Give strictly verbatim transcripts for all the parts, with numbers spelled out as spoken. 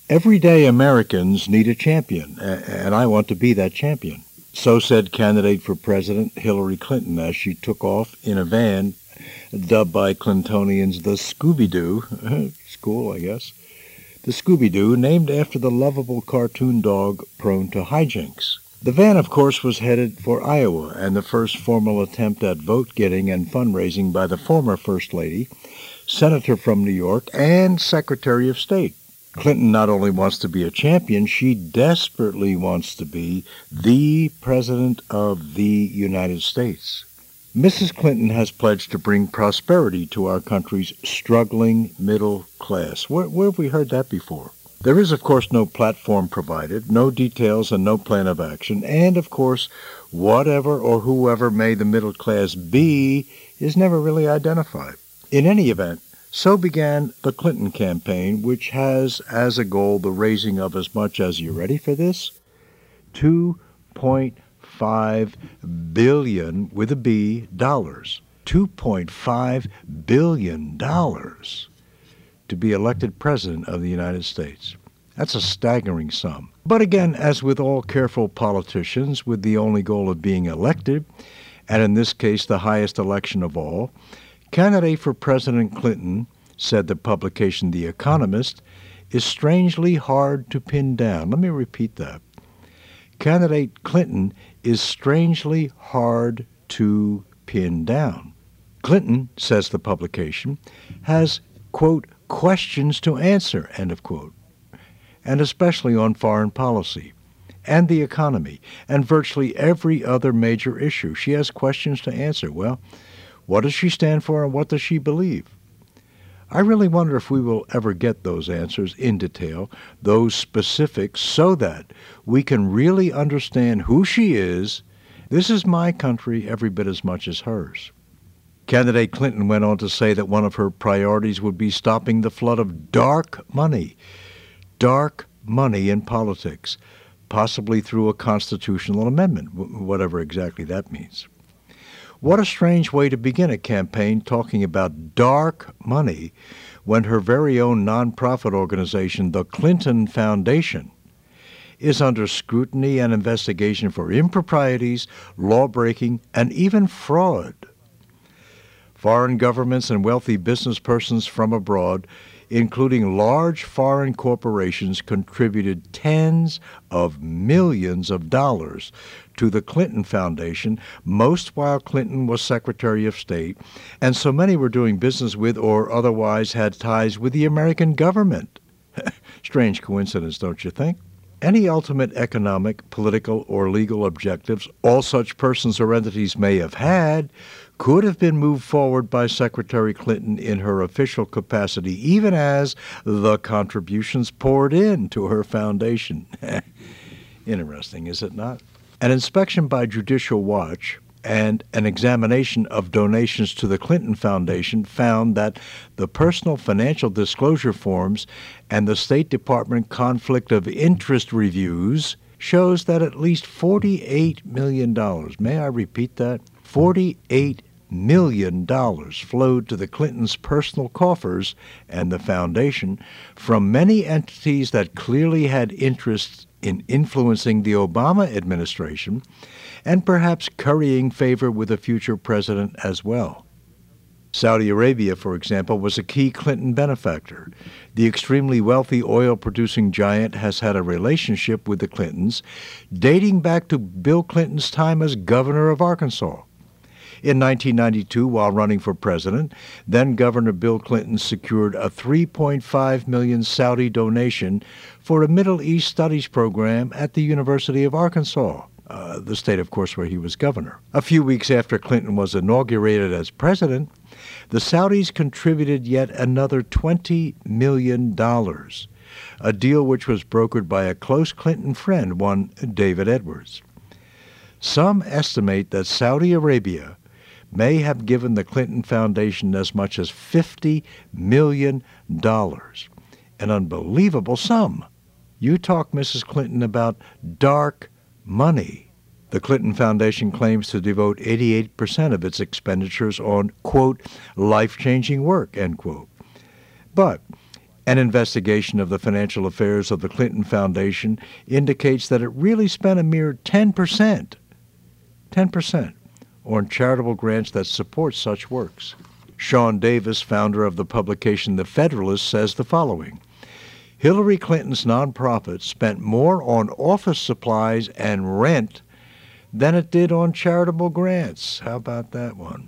Everyday Americans need a champion, and I want to be that champion. So said candidate for president Hillary Clinton as she took off in a van dubbed by Clintonians the Scooby-Doo. It's cool, I guess. The Scooby-Doo, named after the lovable cartoon dog prone to hijinks. The van, of course, was headed for Iowa, and the first formal attempt at vote-getting and fundraising by the former First Lady, Senator from New York, and Secretary of State. Clinton not only wants to be a champion, she desperately wants to be the President of the United States. Missus Clinton has pledged to bring prosperity to our country's struggling middle class. Where, where have we heard that before? There is, of course, no platform provided, no details, and no plan of action. And, of course, whatever or whoever may the middle class be is never really identified. In any event, so began the Clinton campaign, which has as a goal the raising of as much as, you ready for this? two point five billion, with a B, dollars. two point five billion dollars to be elected President of the United States. That's a staggering sum. But again, as with all careful politicians, with the only goal of being elected, and in this case the highest election of all, candidate for President Clinton, said the publication The Economist, is strangely hard to pin down. Let me repeat that. Candidate Clinton is strangely hard to pin down. Clinton, says the publication, has, quote, questions to answer, end of quote, and especially on foreign policy and the economy and virtually every other major issue. She has questions to answer. Well, what does she stand for and what does she believe? I really wonder if we will ever get those answers in detail, those specifics, so that we can really understand who she is. This is my country every bit as much as hers. Candidate Clinton went on to say that one of her priorities would be stopping the flood of dark money, dark money in politics, possibly through a constitutional amendment, whatever exactly that means. What a strange way to begin a campaign talking about dark money when her very own nonprofit organization, the Clinton Foundation, is under scrutiny and investigation for improprieties, law-breaking, and even fraud. Foreign governments and wealthy business persons from abroad, including large foreign corporations, contributed tens of millions of dollars to the Clinton Foundation, most while Clinton was Secretary of State, and so many were doing business with or otherwise had ties with the American government. Strange coincidence, don't you think? Any ultimate economic, political, or legal objectives all such persons or entities may have had could have been moved forward by Secretary Clinton in her official capacity, even as the contributions poured in to her foundation. Interesting, is it not? An inspection by Judicial Watch and an examination of donations to the Clinton Foundation found that the personal financial disclosure forms and the State Department conflict of interest reviews shows that at least forty-eight million dollars, may I repeat that? forty-eight million dollars flowed to the Clintons' personal coffers and the foundation from many entities that clearly had interests in influencing the Obama administration and perhaps currying favor with a future president as well. Saudi Arabia, for example, was a key Clinton benefactor. The extremely wealthy oil-producing giant has had a relationship with the Clintons dating back to Bill Clinton's time as governor of Arkansas. In nineteen ninety-two, while running for president, then-Governor Bill Clinton secured a three point five million dollars Saudi donation for a Middle East studies program at the University of Arkansas, uh, the state, of course, where he was governor. A few weeks after Clinton was inaugurated as president, the Saudis contributed yet another twenty million dollars, a deal which was brokered by a close Clinton friend, one David Edwards. Some estimate that Saudi Arabia may have given the Clinton Foundation as much as fifty million dollars, an unbelievable sum. You talk, Missus Clinton, about dark money. The Clinton Foundation claims to devote eighty-eight percent of its expenditures on, quote, life-changing work, end quote. But An investigation of the financial affairs of the Clinton Foundation indicates that it really spent a mere ten percent, ten percent on charitable grants that support such works. Sean Davis, founder of the publication The Federalist, says the following: Hillary Clinton's nonprofit spent more on office supplies and rent than it did on charitable grants. How about that one?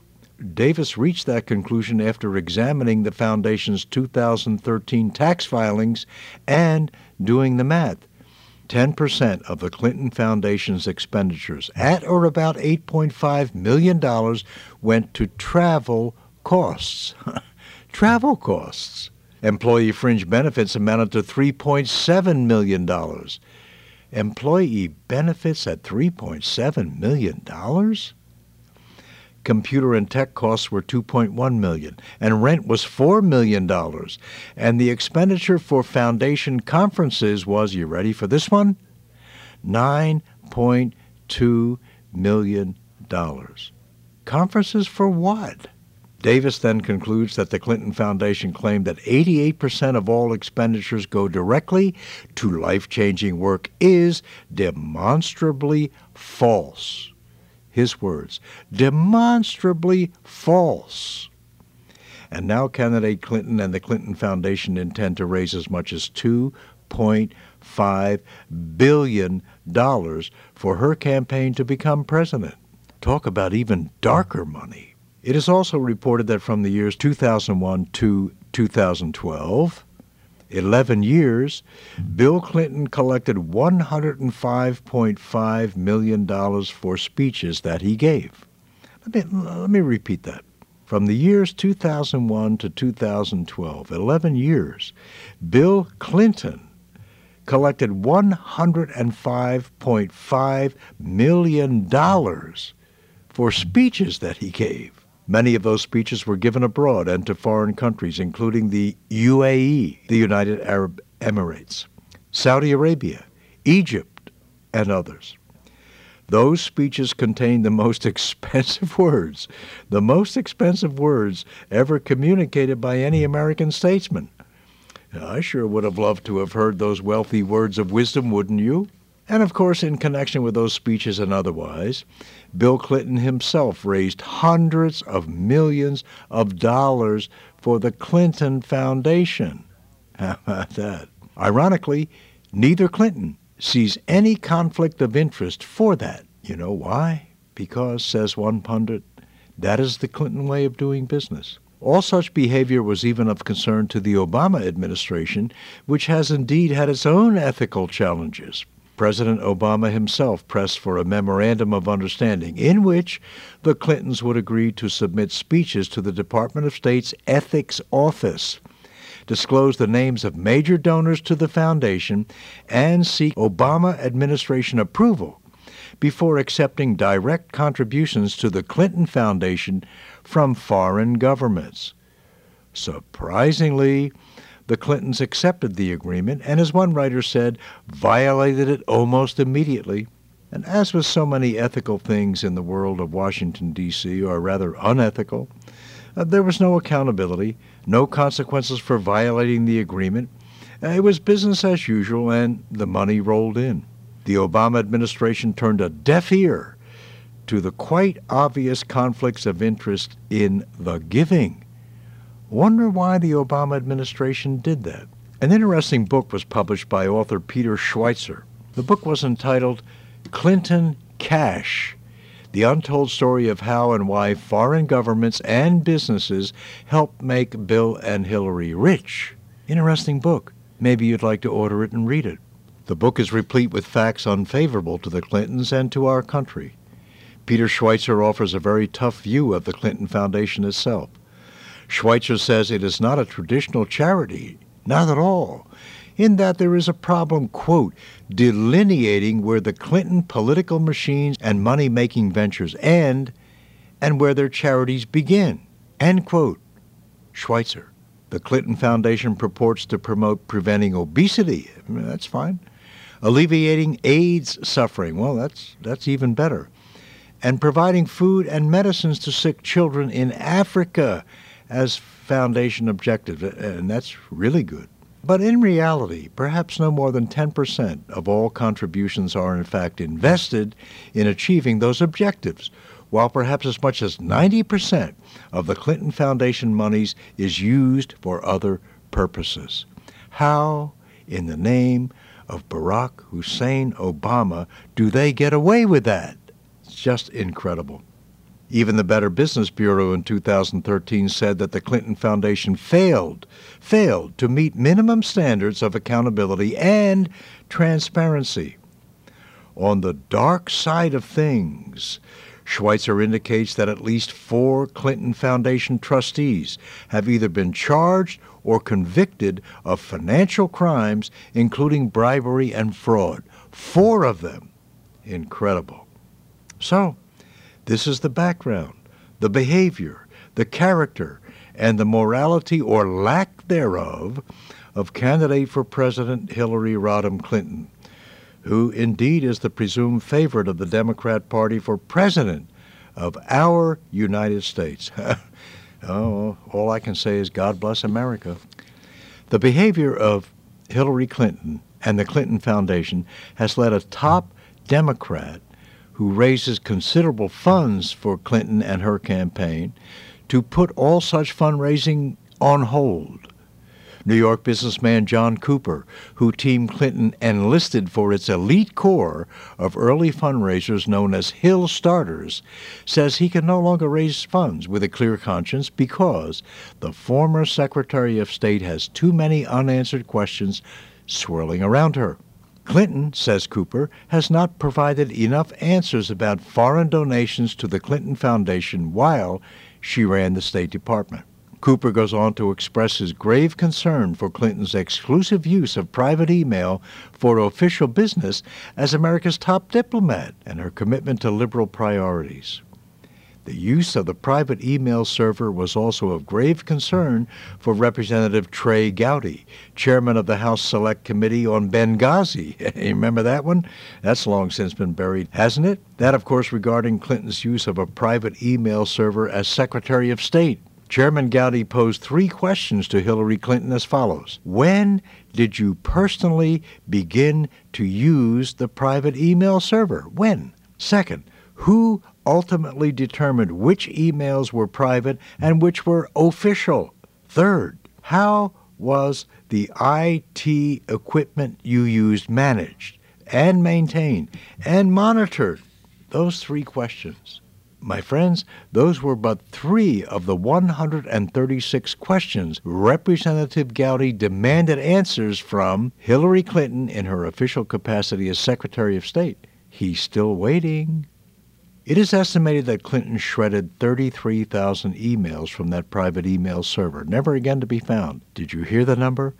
Davis reached that conclusion after examining the foundation's two thousand thirteen tax filings and doing the math. ten percent of the Clinton Foundation's expenditures, at or about eight point five million dollars, went to travel costs. Travel costs. Employee fringe benefits amounted to three point seven million dollars. Employee benefits at three point seven million dollars? Computer and tech costs were two point one million dollars, and rent was four million dollars. And the expenditure for foundation conferences was, you ready for this one? nine point two million dollars. Conferences for what? Davis then concludes that the Clinton Foundation claimed that eighty-eight percent of all expenditures go directly to life-changing work is demonstrably false. His words, demonstrably false. And now candidate Clinton and the Clinton Foundation intend to raise as much as two point five billion dollars for her campaign to become president. Talk about even darker money. It is also reported that from the years two thousand one to two thousand twelve, eleven years, Bill Clinton collected one hundred five point five million dollars for speeches that he gave. Let me, let me repeat that. From the years two thousand one to two thousand twelve, eleven years, Bill Clinton collected one hundred five point five million dollars for speeches that he gave. Many of those speeches were given abroad and to foreign countries, including the U A E, the United Arab Emirates, Saudi Arabia, Egypt, and others. Those speeches contained the most expensive words, the most expensive words ever communicated by any American statesman. I sure would have loved to have heard those wealthy words of wisdom, wouldn't you? And of course, in connection with those speeches and otherwise, Bill Clinton himself raised hundreds of millions of dollars for the Clinton Foundation. How about that? Ironically, neither Clinton sees any conflict of interest for that. You know why? Because, says one pundit, that is the Clinton way of doing business. All such behavior was even of concern to the Obama administration, which has indeed had its own ethical challenges. President Obama himself pressed for a memorandum of understanding in which the Clintons would agree to submit speeches to the Department of State's Ethics Office, disclose the names of major donors to the foundation, and seek Obama administration approval before accepting direct contributions to the Clinton Foundation from foreign governments. Surprisingly, the Clintons accepted the agreement and, as one writer said, violated it almost immediately. And as with so many ethical things in the world of Washington, D C, or rather unethical, uh, there was no accountability, no consequences for violating the agreement. Uh, it was business as usual, and the money rolled in. The Obama administration turned a deaf ear to the quite obvious conflicts of interest in the giving. Wonder why the Obama administration did that. An interesting book was published by author Peter Schweizer. The book was entitled Clinton Cash, The Untold Story of How and Why Foreign Governments and Businesses Helped Make Bill and Hillary Rich. Interesting book. Maybe you'd like to order it and read it. The book is replete with facts unfavorable to the Clintons and to our country. Peter Schweizer offers a very tough view of the Clinton Foundation itself. Schweitzer says it is not a traditional charity, not at all, in that there is a problem, quote, delineating where the Clinton political machines and money-making ventures end and where their charities begin, end quote. Schweitzer. The Clinton Foundation purports to promote preventing obesity. That's fine. Alleviating AIDS suffering. Well, that's, that's even better. And providing food and medicines to sick children in Africa. as foundation objective, and that's really good. But in reality, perhaps no more than ten percent of all contributions are in fact invested in achieving those objectives, while perhaps as much as ninety percent of the Clinton Foundation monies is used for other purposes. How, in the name of Barack Hussein Obama, do they get away with that? It's just incredible. Even the Better Business Bureau in two thousand thirteen said that the Clinton Foundation failed, failed to meet minimum standards of accountability and transparency. On the dark side of things, Schweitzer indicates that at least four Clinton Foundation trustees have either been charged or convicted of financial crimes, including bribery and fraud. Four of them. Incredible. So, this is the background, the behavior, the character, and the morality or lack thereof of candidate for President Hillary Rodham Clinton, who indeed is the presumed favorite of the Democrat Party for president of our United States. Oh, all I can say is God bless America. The behavior of Hillary Clinton and the Clinton Foundation has led a top Democrat who raises considerable funds for Clinton and her campaign to put all such fundraising on hold. New York businessman John Cooper, who Team Clinton enlisted for its elite core of early fundraisers known as Hill Starters, says he can no longer raise funds with a clear conscience because the former Secretary of State has too many unanswered questions swirling around her. Clinton, says Cooper, has not provided enough answers about foreign donations to the Clinton Foundation while she ran the State Department. Cooper goes on to express his grave concern for Clinton's exclusive use of private email for official business as America's top diplomat and her commitment to liberal priorities. The use of the private email server was also of grave concern for Representative Trey Gowdy, chairman of the House Select Committee on Benghazi. You remember that one? That's long since been buried, hasn't it? That, of course, regarding Clinton's use of a private email server as Secretary of State. Chairman Gowdy posed three questions to Hillary Clinton as follows. When did you personally begin to use the private email server? When? Second, who ultimately determined which emails were private and which were official? Third, how was the I T equipment you used managed and maintained and monitored? Those three questions. My friends, those were but three of the one hundred thirty-six questions Representative Gowdy demanded answers from Hillary Clinton in her official capacity as Secretary of State. He's still waiting. It is estimated that Clinton shredded thirty-three thousand emails from that private email server, never again to be found. Did you hear the number?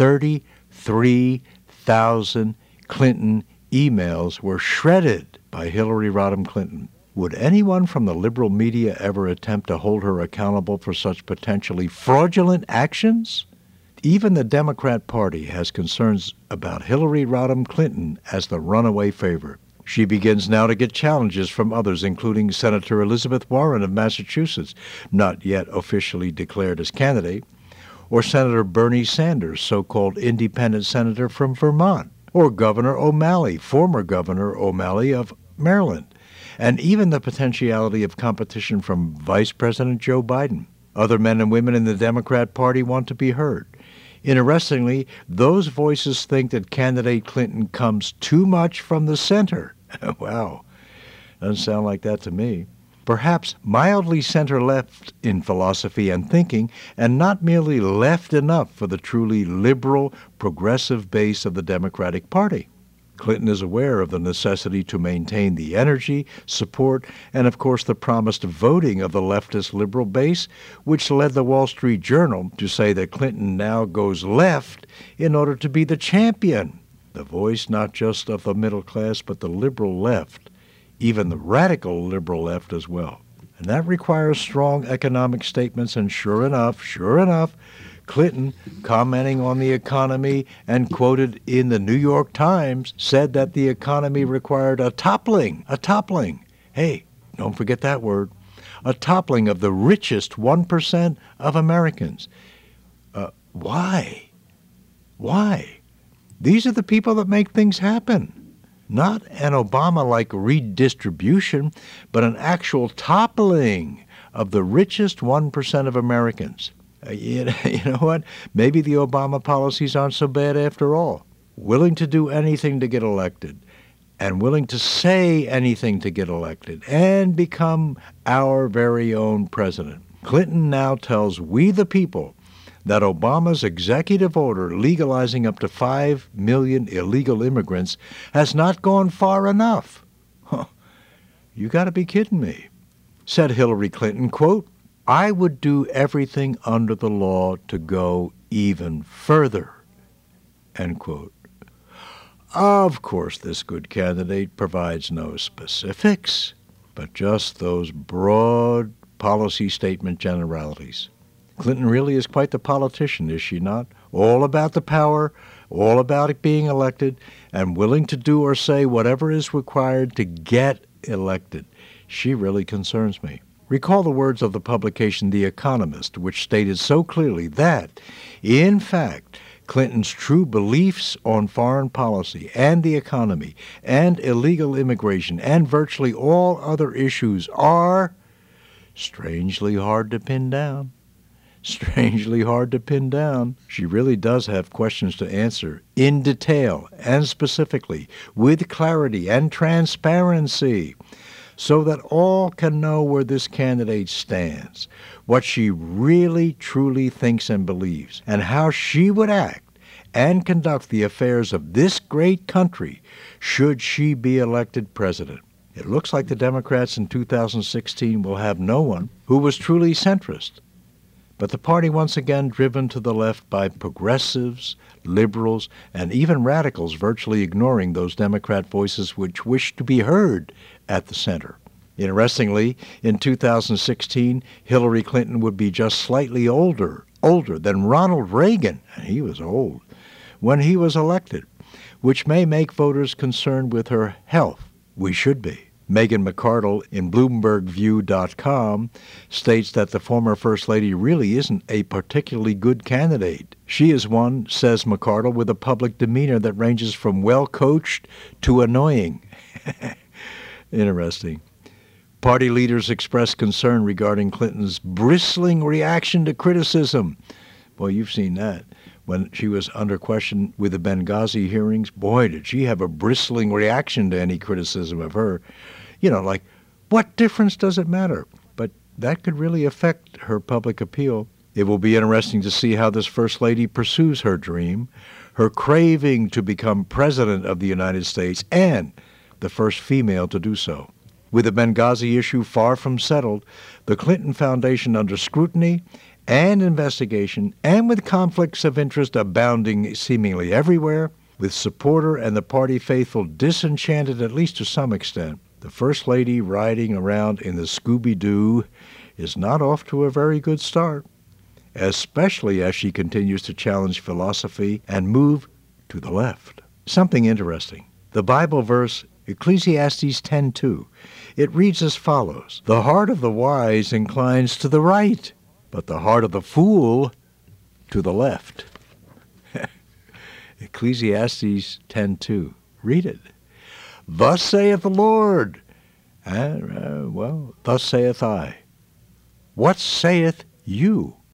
thirty-three thousand Clinton emails were shredded by Hillary Rodham Clinton. Would anyone from the liberal media ever attempt to hold her accountable for such potentially fraudulent actions? Even the Democrat Party has concerns about Hillary Rodham Clinton as the runaway favorite. She begins now to get challenges from others, including Senator Elizabeth Warren of Massachusetts, not yet officially declared as candidate, or Senator Bernie Sanders, so-called independent senator from Vermont, or Governor O'Malley, former Governor O'Malley of Maryland, and even the potentiality of competition from Vice President Joe Biden. Other men and women in the Democrat Party want to be heard. Interestingly, those voices think that candidate Clinton comes too much from the center. Wow, doesn't sound like that to me. Perhaps mildly center-left in philosophy and thinking, and not merely left enough for the truly liberal, progressive base of the Democratic Party. Clinton is aware of the necessity to maintain the energy, support, and of course the promised voting of the leftist liberal base, which led the Wall Street Journal to say that Clinton now goes left in order to be the champion, the voice not just of the middle class but the liberal left, even the radical liberal left as well. And that requires strong economic statements, and sure enough, sure enough, Clinton, commenting on the economy and quoted in the New York Times, said that the economy required a toppling, a toppling. Hey, don't forget that word. a toppling of the richest one percent of Americans. Uh, why? Why? These are the people that make things happen. Not an Obama-like redistribution, but an actual toppling of the richest one percent of Americans. Uh, you, know, you know what? Maybe the Obama policies aren't so bad after all. Willing to do anything to get elected, and willing to say anything to get elected, and become our very own president. Clinton now tells we the people that Obama's executive order legalizing up to five million illegal immigrants has not gone far enough. Huh. You got to be kidding me. Said Hillary Clinton, quote, I would do everything under the law to go even further, end quote. Of course, this good candidate provides no specifics, but just those broad policy statement generalities. Clinton really is quite the politician, is she not? All about the power, all about it being elected, and willing to do or say whatever is required to get elected. She really concerns me. Recall the words of the publication The Economist, which stated so clearly that, in fact, Clinton's true beliefs on foreign policy and the economy and illegal immigration and virtually all other issues are strangely hard to pin down. Strangely hard to pin down. She really does have questions to answer in detail and specifically, with clarity and transparency, so that all can know where this candidate stands, what she really truly thinks and believes, and how she would act and conduct the affairs of this great country should she be elected president. It looks like the Democrats in two thousand sixteen will have no one who was truly centrist, but the party once again driven to the left by progressives, liberals, and even radicals virtually ignoring those Democrat voices which wish to be heard at the center. Interestingly, in two thousand sixteen, Hillary Clinton would be just slightly older, older than Ronald Reagan, and he was old, when he was elected, which may make voters concerned with her health. We should be. Megan McArdle in Bloomberg View dot com states that the former First Lady really isn't a particularly good candidate. She is one, says McArdle, with a public demeanor that ranges from well-coached to annoying. Interesting. Party leaders expressed concern regarding Clinton's bristling reaction to criticism. Boy, you've seen that. When she was under question with the Benghazi hearings, boy, did she have a bristling reaction to any criticism of her. You know, like, what difference does it matter? But that could really affect her public appeal. It will be interesting to see how this First Lady pursues her dream, her craving to become President of the United States, and the first female to do so. With the Benghazi issue far from settled, the Clinton Foundation under scrutiny and investigation, and with conflicts of interest abounding seemingly everywhere, with supporter and the party faithful disenchanted at least to some extent, the First Lady riding around in the Scooby-Doo is not off to a very good start, especially as she continues to challenge philosophy and move to the left. Something interesting. The Bible verse Ecclesiastes ten two. It reads as follows, "The heart of the wise inclines to the right, but the heart of the fool to the left." Ecclesiastes ten two. Read it. Thus saith the Lord, and, uh, well, thus saith I. What saith you?